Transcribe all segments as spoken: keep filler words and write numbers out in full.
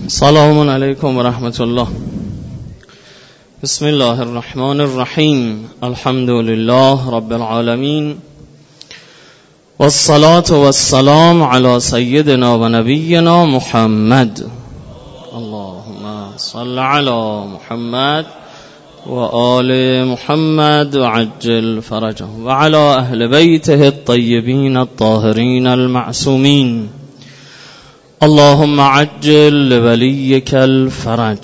سلام علیکم و رحمت الله. بسم الله الرحمن الرحیم. الحمد لله رب العالمین والصلاة والسلام علی سیدنا و نبینا محمد. اللهم صل علی محمد و آل محمد و عجل فرجه و علی اهل بیته الطیبین الطاهرین المعصومین. اللهم عجل لولیک الفرج.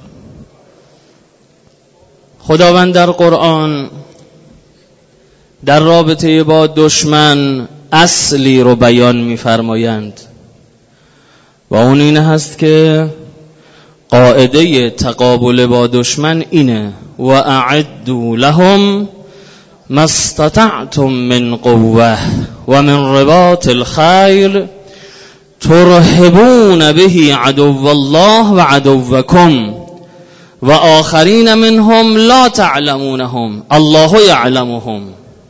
خداوند در قرآن در رابطه با دشمن اصلی رو بیان می‌فرمایند و اون این هست که قاعده تقابل با دشمن اینه: و اعدوا لهم ما استطعتم من قوة و من رباط الخیل ترهبون به عدو الله و عدوکم و آخرین منهم لا تعلمونهم الله یعلمهم.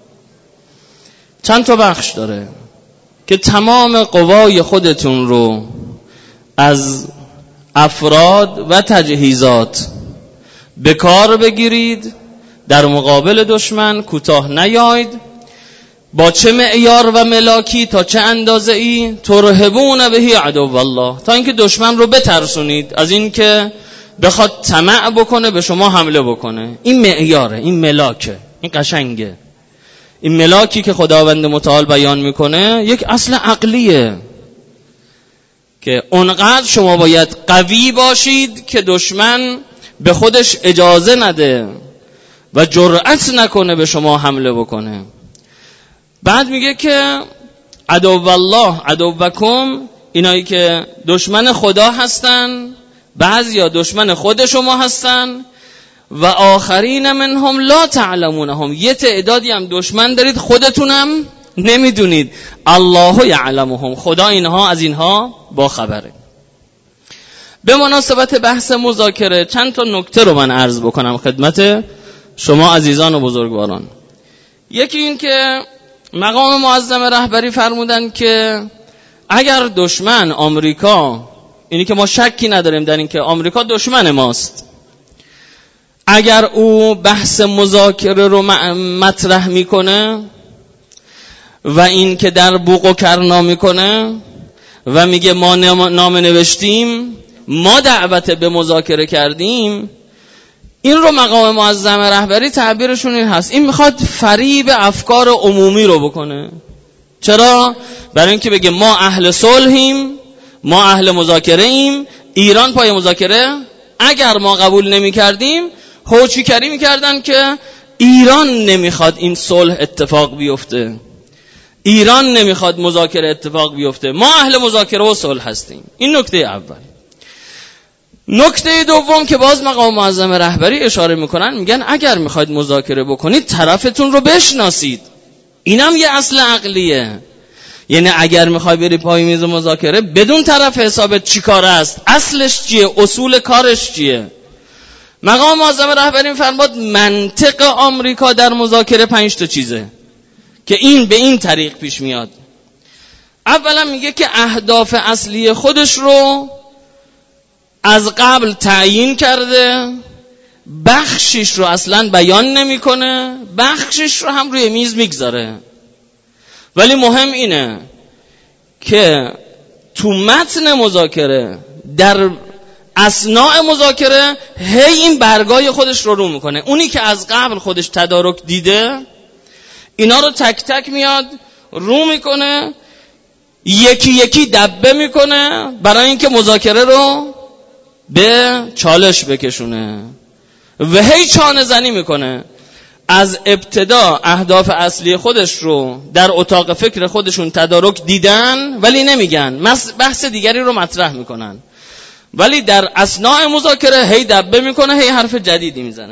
چند تا بخش داره که تمام قوای خودتون رو از افراد و تجهیزات به کار بگیرید، در مقابل دشمن کوتاه نیاید. با چه معیار و ملاکی، تا چه اندازه ای؟ ترهبون به عدو الله، تا اینکه دشمن رو بترسونید از این که بخواد طمع بکنه به شما حمله بکنه. این معیاره، این ملاکه، این قشنگه. این ملاکی که خداوند متعال بیان میکنه یک اصل عقلیه که اونقدر شما باید قوی باشید که دشمن به خودش اجازه نده و جرأت نکنه به شما حمله بکنه. بعد میگه که عدو الله عدوکم، اینایی که دشمن خدا هستن، بعضیا دشمن خود شما هستن، و آخرین منهم لا تعلمونهم، یه تعدادی هم دشمن دارید خودتونم نمیدونید. الله یعلمهم، خدا اینها از اینها با خبره. به مناسبت بحث مذاکره چند تا نکته رو من عرض بکنم خدمت شما عزیزان و بزرگواران. یکی این که مقام معظم رهبری فرمودن که اگر دشمن آمریکا، اینی که ما شکی نداریم در این که آمریکا دشمن ماست، اگر او بحث مذاکره رو مطرح میکنه و این که در بوق و کرنا میکنه و میگه ما نامه نوشتیم، ما دعوت به مذاکره کردیم، این رو مقام معظم رهبری تعبیرشون این هست: این میخواد فریب افکار عمومی رو بکنه. چرا؟ برای اینکه بگه ما اهل صلحیم، ما اهل مذاکره ایم، ایران پای مذاکره. اگر ما قبول نمی کردیم هوچیکری میکردن که ایران نمیخواد این صلح اتفاق بیفته، ایران نمیخواد مذاکره اتفاق بیفته، ما اهل مذاکره و صلح هستیم. این نکته اول. نکته دوم که باز مقام معظم رهبری اشاره میکنن، میگن اگر میخواید مذاکره بکنید طرفتون رو بشناسید. اینم یه اصل عقلیه. یعنی اگر میخوای بری پای میز مذاکره بدون طرف حسابت چی کار است، اصلش چیه، اصول کارش چیه. مقام معظم رهبری میفرماد منطق آمریکا در مذاکره پنج تا چیزه که این به این طریق پیش میاد. اولا میگه که اهداف اصلی خودش رو از قبل تعیین کرده، بخشش رو اصلا بیان نمیکنه، بخشش رو هم روی میز میگذاره. ولی مهم اینه که تو متن مذاکره، در اثناء مذاکره، هی این برگای خودش رو رو میکنه. اونی که از قبل خودش تدارک دیده اینا رو تک تک میاد رو میکنه، یکی یکی دبه میکنه برای اینکه مذاکره رو به چالش بکشونه و هی چانه زنی میکنه. از ابتدا اهداف اصلی خودش رو در اتاق فکر خودشون تدارک دیدن ولی نمیگن، بحث دیگری رو مطرح میکنن، ولی در اثناء مذاکره هی دبه میکنه، هی حرف جدیدی میزنه.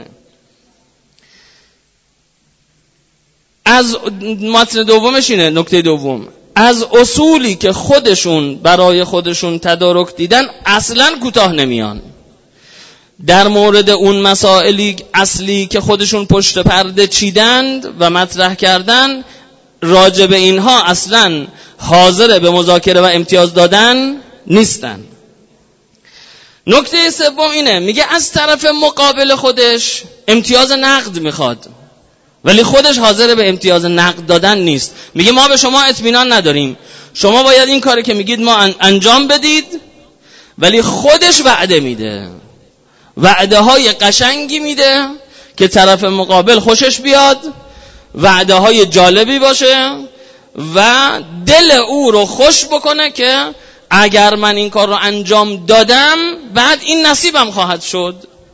از متن دومش اینه، نکته دوم، از اصولی که خودشون برای خودشون تدارک دیدن اصلا کوتاه نمیان. در مورد اون مسائلی اصلی که خودشون پشت پرده چیدند و مطرح کردن، راجع به اینها اصلا حاضر به مذاکره و امتیاز دادن نیستن. نکته سوم اینه، میگه از طرف مقابل خودش امتیاز نقد میخواد، ولی خودش حاضر به امتیاز نقد دادن نیست. میگه ما به شما اطمینان نداریم، شما باید این کاری که میگید ما انجام بدید، ولی خودش وعده میده، وعده های قشنگی میده که طرف مقابل خوشش بیاد، وعده های جالبی باشه و دل او رو خوش بکنه که اگر من این کار رو انجام دادم بعد این نصیبم خواهد شد.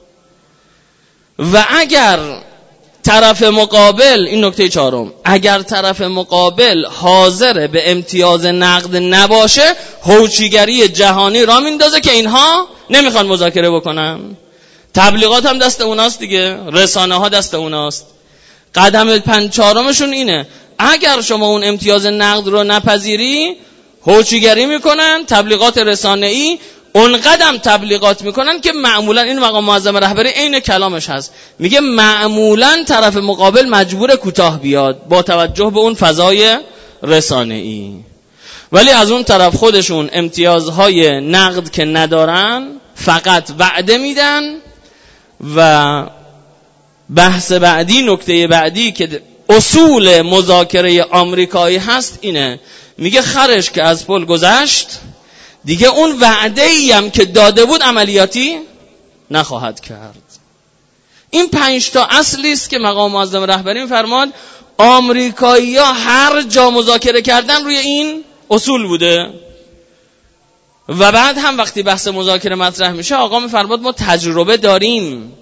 و اگر طرف مقابل، این نکته چهارم، اگر طرف مقابل حاضر به امتیاز نقد نباشه، هوچیگری جهانی را میندازه که اینها نمیخوان مذاکره بکنن. تبلیغات هم دست اوناست دیگه، رسانه ها دست اوناست. قدم پنج چهارمشون اینه، اگر شما اون امتیاز نقد رو نپذیری هوچیگری میکنن. تبلیغات رسانه‌ای اون قدم تبلیغات میکنن که معمولا این مقام معظم رهبری عین کلامش هست، میگه معمولا طرف مقابل مجبور کوتاه بیاد با توجه به اون فضای رسانه‌ای، ولی از اون طرف خودشون امتیازهای نقد که ندارن، فقط وعده میدن. و بحث بعدی، نکته بعدی که اصول مذاکره آمریکایی هست اینه، میگه خرش که از پل گذشت دیگه اون وعده‌ای هم که داده بود عملیاتی نخواهد کرد. این پنج تا اصلی است که مقام معظم رهبری می‌فرماد آمریکایی‌ها هر جا مذاکره کردن روی این اصول بوده. و بعد هم وقتی بحث مذاکره مطرح میشه آقا می‌فرماد ما تجربه داریم،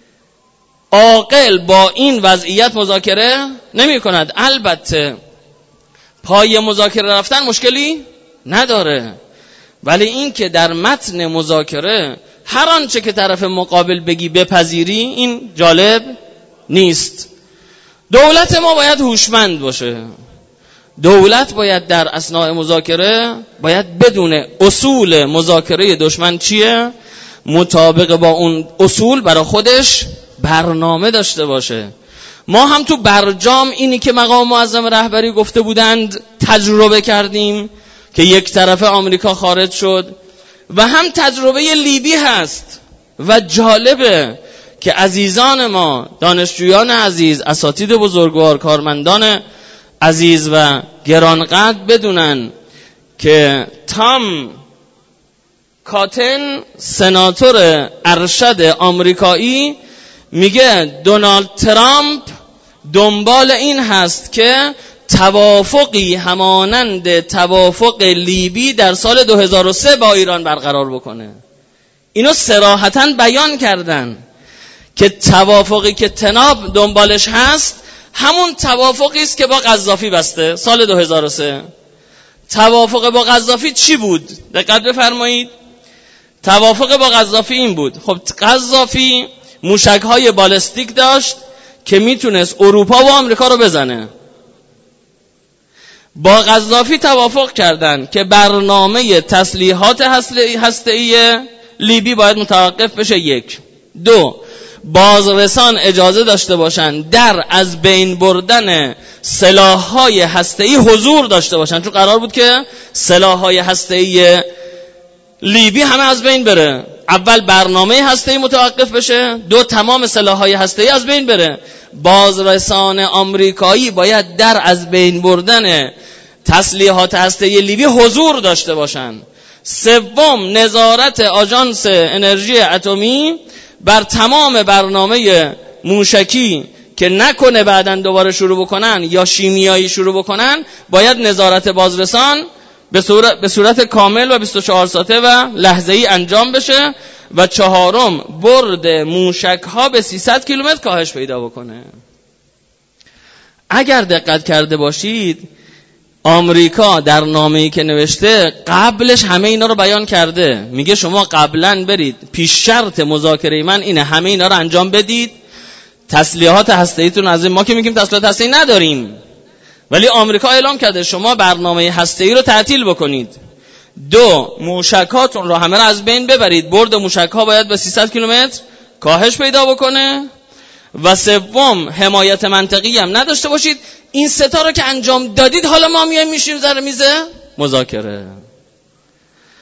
عاقل با این وضعیت مذاکره نمی کند. البته پای مذاکره رفتن مشکلی نداره، ولی این که در متن مذاکره هر آنچه که طرف مقابل بگی بپذیری، این جالب نیست. دولت ما باید هوشمند باشه. دولت باید در اثناء مذاکره باید بدونه اصول مذاکره دشمن چیه، مطابق با اون اصول برای خودش برنامه داشته باشه. ما هم تو برجام اینی که مقام معظم رهبری گفته بودند تجربه کردیم که یک طرف آمریکا خارج شد، و هم تجربه لیبی هست. و جالبه که عزیزان ما، دانشجویان عزیز، اساتید بزرگوار، کارمندان عزیز و گرانقدر بدونن که تام کاتن، سناتور ارشد آمریکایی، میگه دونالد ترامپ دنبال این هست که توافقی همانند توافق لیبی در سال دو هزار و سه با ایران برقرار بکنه. اینو صراحتاً بیان کردن که توافقی که تناب دنبالش هست همون توافقی است که با قذافی بسته سال دو هزار و سه. توافق با قذافی چی بود؟ دقت بفرمایید. توافق با قذافی این بود، خب قذافی موشک‌های بالستیک داشت که میتونست اروپا و آمریکا رو بزنه. با قذافی توافق کردن که برنامه تسلیحات هسته‌ای لیبی باید متوقف بشه. یک. دو، بازرسان اجازه داشته باشن در از بین بردن سلاح‌های هسته‌ای حضور داشته باشن، چون قرار بود که سلاح‌های هسته‌ای لیبی همه از بین بره. اول برنامه هسته‌ای متوقف بشه، دو تمام سلاح‌های هسته‌ای از بین بره. بازرسان آمریکایی باید در از بین بردن تسلیحات هسته‌ای لیبی حضور داشته باشن. سوم، نظارت آژانس انرژی اتمی بر تمام برنامه موشکی که نکنه بعدن دوباره شروع بکنن یا شیمیایی شروع بکنن، باید نظارت بازرسان به صورت, به صورت کامل و بیست و چهار ساعته و لحظه‌ای انجام بشه. و چهارم، برد موشک‌ها به سیصد کیلومتر کاهش پیدا بکنه. اگر دقت کرده باشید آمریکا در نامه‌ای که نوشته قبلش همه اینا رو بیان کرده. میگه شما قبلا برید، پیش شرط مذاکره من اینه همه اینا رو انجام بدید، تسلیحات هسته‌ایتون از این. ما که میگیم تسلیحات هسته‌ای نداریم، ولی آمریکا اعلام کرده شما برنامه هسته‌ای رو تعطیل بکنید. دو، موشکاتون رو همه رو از بین ببرید، برد موشک‌ها باید به سیصد کیلومتر کاهش پیدا بکنه. و سوم، حمایت منطقی هم نداشته باشید. این سه تا رو که انجام دادید حالا ما میایم میشیم سر میز مذاکره.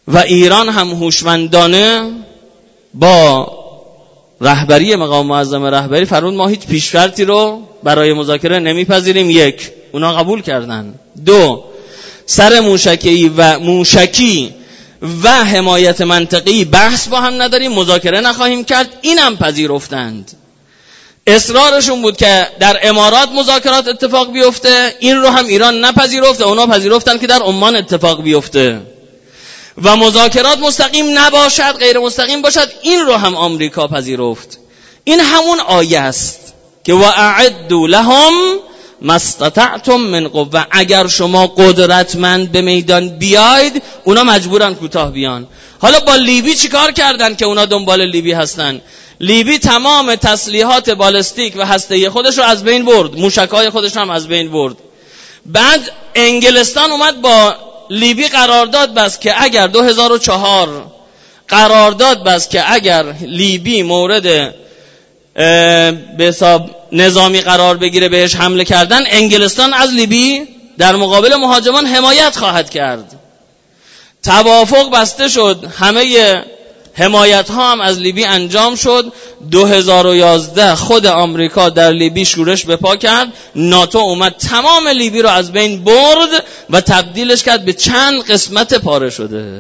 و ایران هم هوشمندانه با رهبری مقام معظم رهبری فرمود ما هیچ پیش‌شرطی رو برای مذاکره نمیپذیریم. یک، اونا قبول کردن. دو، سر موشکی و موشکی و حمایت منطقی بحث با هم نداریم، مذاکره نخواهیم کرد. اینم پذیرفتند. اصرارشون بود که در امارات مذاکرات اتفاق بیفته، این رو هم ایران نپذیرفت. اونا پذیرفتن که در عمان اتفاق بیفته و مذاکرات مستقیم نباشد، غیر مستقیم باشد. این رو هم آمریکا پذیرفت. این همون آیه است که وَأَعِدُّوا لَهُمْ مَا اسْتَطَعْتُم مِّن قُوَّةٍ. اگر شما قدرتمند به میدان بیاید، اونا مجبورن کوتاه بیان. حالا با لیبی چیکار کردن که اونا دنبال لیبی هستن؟ لیبی تمام تسلیحات بالستیک و هسته‌ای خودش رو از بین برد، موشک‌های خودش هم از بین برد. بعد انگلستان اومد با لیبی قرارداد بست که اگر دو هزار و چهار قرارداد بست که اگر لیبی مورد به حساب نظامی قرار بگیره بهش حمله کردن، انگلستان از لیبی در مقابل مهاجمان حمایت خواهد کرد. توافق بسته شد، همه حمایت ها هم از لیبی انجام شد. دو هزار و یازده خود آمریکا در لیبی شورش به پا کرد، ناتو اومد تمام لیبی رو از بین برد و تبدیلش کرد به چند قسمت پاره شده.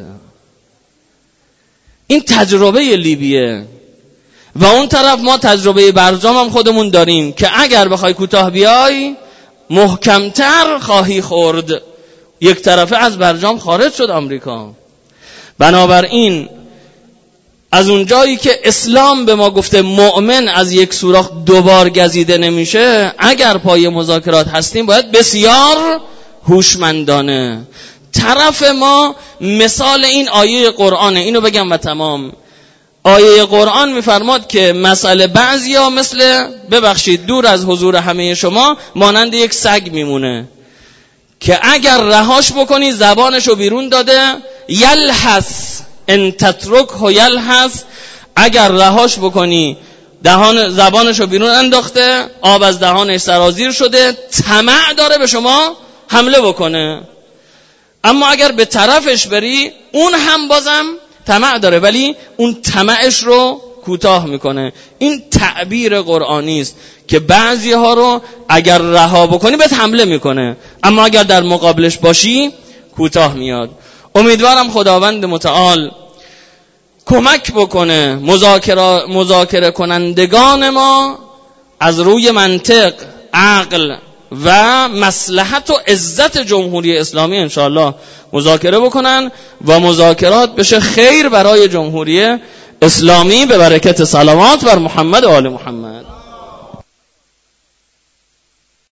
این تجربه لیبیه. و اون طرف ما تجربه برجام هم خودمون داریم که اگر بخوای کوتاه بیای محکمتر خواهی خورد. یک طرفه از برجام خارج شد آمریکا. بنابراین از اون جایی که اسلام به ما گفته مؤمن از یک سوراخ دوبار گزیده نمیشه، اگر پای مذاکرات هستیم باید بسیار هوشمندانه. طرف ما مثال این آیه قرآنه. اینو بگم و تمام. آیه قرآن میفرماد که مسئله بعضیا مثل، ببخشید دور از حضور همه شما، مانند یک سگ میمونه که اگر رهاش بکنی زبانشو بیرون داده، یلحس ان تترکه یلحس، اگر رهاش بکنی دهان زبانشو بیرون انداخته، آب از دهانش سرازیر شده، طمع داره به شما حمله بکنه. اما اگر به طرفش بری، اون هم بازم طمع داره ولی اون طمعش رو کوتاه میکنه. این تعبیر قرآنی است که بعضی ها رو اگر رها بکنی بهت حمله میکنه، اما اگر در مقابلش باشی کوتاه میاد. امیدوارم خداوند متعال کمک بکنه مذاکره مذاکره کنندگان ما از روی منطق، عقل و مصلحت و عزت جمهوری اسلامی انشاءالله مذاکره بکنن و مذاکرات بشه خیر برای جمهوری اسلامی به برکت صلوات بر محمد و آل محمد.